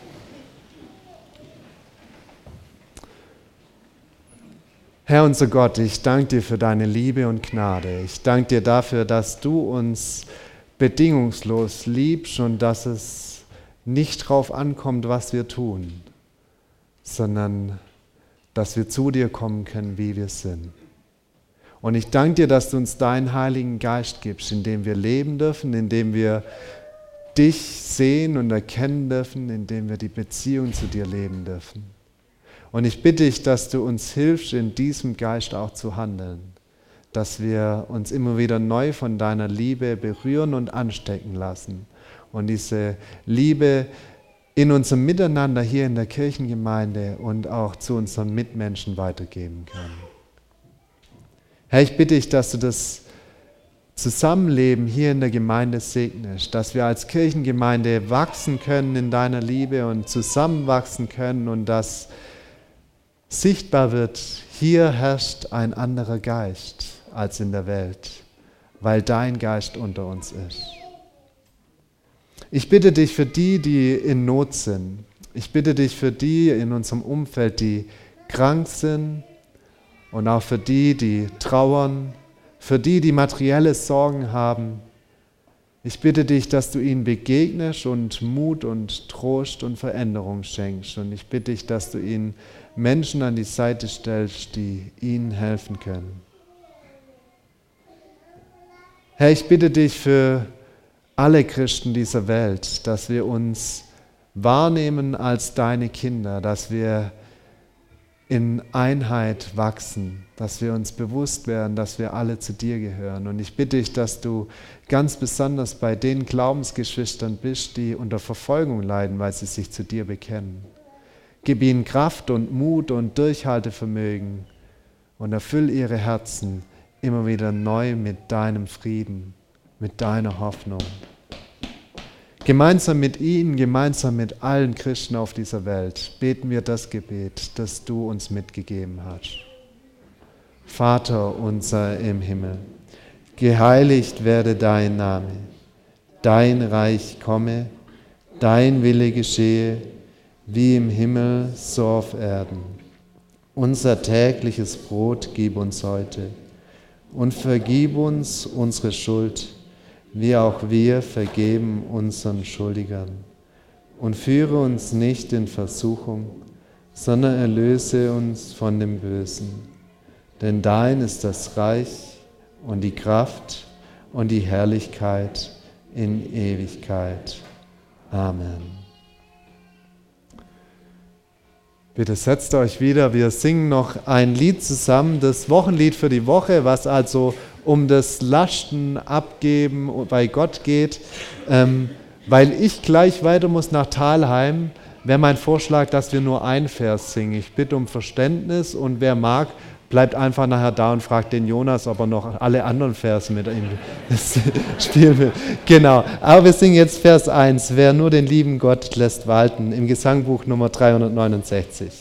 Herr unser Gott, ich danke dir für deine Liebe und Gnade. Ich danke dir dafür, dass du uns bedingungslos liebst und dass es nicht darauf ankommt, was wir tun, sondern dass wir zu dir kommen können, wie wir sind. Und ich danke dir, dass du uns deinen Heiligen Geist gibst, in dem wir leben dürfen, in dem wir dich sehen und erkennen dürfen, in dem wir die Beziehung zu dir leben dürfen. Und ich bitte dich, dass du uns hilfst, in diesem Geist auch zu handeln, dass wir uns immer wieder neu von deiner Liebe berühren und anstecken lassen und diese Liebe in unserem Miteinander hier in der Kirchengemeinde und auch zu unseren Mitmenschen weitergeben können. Herr, ich bitte dich, dass du das Zusammenleben hier in der Gemeinde segnest, dass wir als Kirchengemeinde wachsen können in deiner Liebe und zusammenwachsen können und dass sichtbar wird, hier herrscht ein anderer Geist als in der Welt, weil dein Geist unter uns ist. Ich bitte dich für die, die in Not sind. Ich bitte dich für die in unserem Umfeld, die krank sind, und auch für die, die trauern, für die, die materielle Sorgen haben. Ich bitte dich, dass du ihnen begegnest und Mut und Trost und Veränderung schenkst. Und ich bitte dich, dass du ihnen Menschen an die Seite stellst, die ihnen helfen können. Herr, ich bitte dich für alle Christen dieser Welt, dass wir uns wahrnehmen als deine Kinder, dass wir in Einheit wachsen, dass wir uns bewusst werden, dass wir alle zu dir gehören. Und ich bitte dich, dass du ganz besonders bei den Glaubensgeschwistern bist, die unter Verfolgung leiden, weil sie sich zu dir bekennen. Gib ihnen Kraft und Mut und Durchhaltevermögen und erfüll ihre Herzen immer wieder neu mit deinem Frieden, mit deiner Hoffnung. Gemeinsam mit ihnen, gemeinsam mit allen Christen auf dieser Welt beten wir das Gebet, das du uns mitgegeben hast. Vater unser im Himmel, geheiligt werde dein Name, dein Reich komme, dein Wille geschehe, wie im Himmel, so auf Erden. Unser tägliches Brot gib uns heute und vergib uns unsere Schuld, wie auch wir vergeben unseren Schuldigern. Und führe uns nicht in Versuchung, sondern erlöse uns von dem Bösen. Denn dein ist das Reich und die Kraft und die Herrlichkeit in Ewigkeit. Amen. Bitte setzt euch wieder, wir singen noch ein Lied zusammen, das Wochenlied für die Woche, was also um das Lasten abgeben bei Gott geht. Ähm, weil ich gleich weiter muss nach Thalheim, wäre mein Vorschlag, dass wir nur ein Vers singen. Ich bitte um Verständnis und wer mag, bleibt einfach nachher da und fragt den Jonas, ob er noch alle anderen Verse mit ihm spielen will. Genau, aber wir singen jetzt Vers eins. Wer nur den lieben Gott lässt walten, im Gesangbuch Nummer dreihundertneunundsechzig.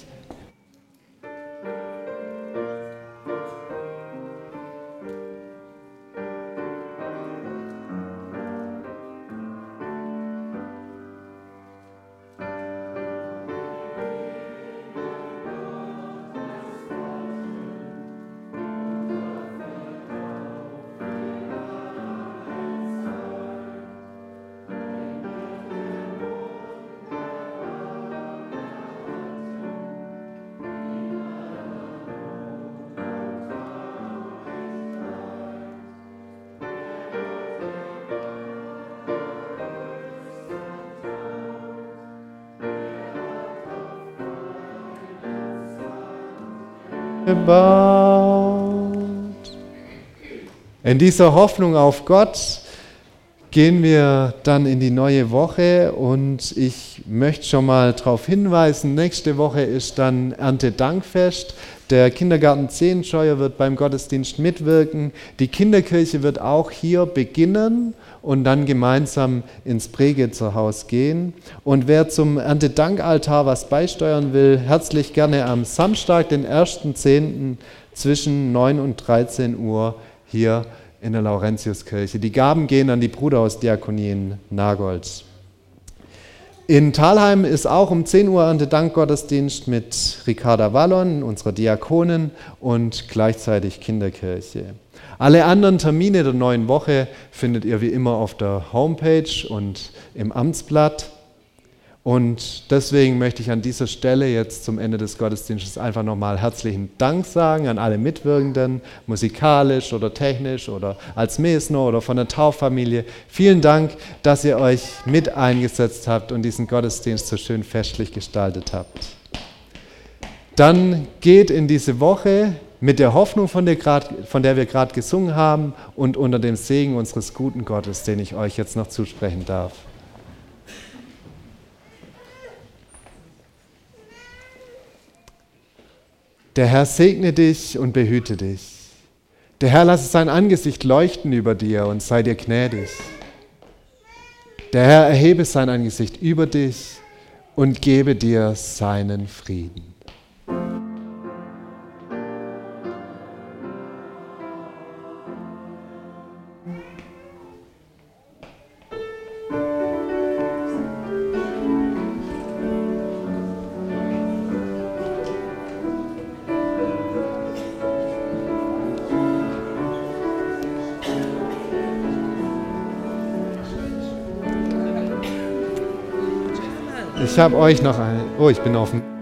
Gebaut. In dieser Hoffnung auf Gott gehen wir dann in die neue Woche und ich möchte schon mal darauf hinweisen, nächste Woche ist dann Erntedankfest. Der Kindergarten Zehenscheuer wird beim Gottesdienst mitwirken. Die Kinderkirche wird auch hier beginnen und dann gemeinsam ins Bregenzer Haus gehen. Und wer zum Erntedankaltar was beisteuern will, herzlich gerne am Samstag, den ersten zehnten zwischen neun und dreizehn Uhr hier in der Laurentiuskirche. Die Gaben gehen an die Bruderhausdiakonie in Nagold. In Thalheim ist auch um zehn Uhr Erntedankgottesdienst mit Ricarda Wallon, unserer Diakonin, und gleichzeitig Kinderkirche. Alle anderen Termine der neuen Woche findet ihr wie immer auf der Homepage und im Amtsblatt. Und deswegen möchte ich an dieser Stelle jetzt zum Ende des Gottesdienstes einfach nochmal herzlichen Dank sagen an alle Mitwirkenden, musikalisch oder technisch oder als Mesner oder von der Tauffamilie. Vielen Dank, dass ihr euch mit eingesetzt habt und diesen Gottesdienst so schön festlich gestaltet habt. Dann geht in diese Woche mit der Hoffnung, von der, grad, von der wir gerade gesungen haben und unter dem Segen unseres guten Gottes, den ich euch jetzt noch zusprechen darf. Der Herr segne dich und behüte dich. Der Herr lasse sein Angesicht leuchten über dir und sei dir gnädig. Der Herr erhebe sein Angesicht über dich und gebe dir seinen Frieden. Ich habe euch noch ein... Oh, ich bin auf dem...